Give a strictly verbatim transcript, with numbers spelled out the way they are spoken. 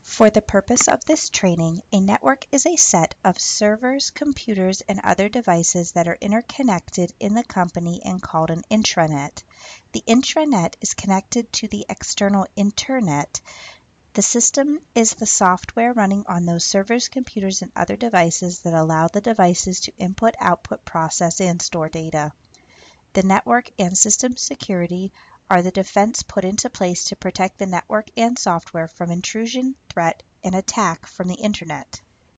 For the purpose of this training, a network is a set of servers, computers, and other devices that are interconnected in the company and called an intranet. The intranet is connected to the external internet. The system is the software running on those servers, computers, and other devices that allow the devices to input, output, process, and store data. The network and system security are the defense put into place to protect the network and software from intrusion, threat, and attack from the internet.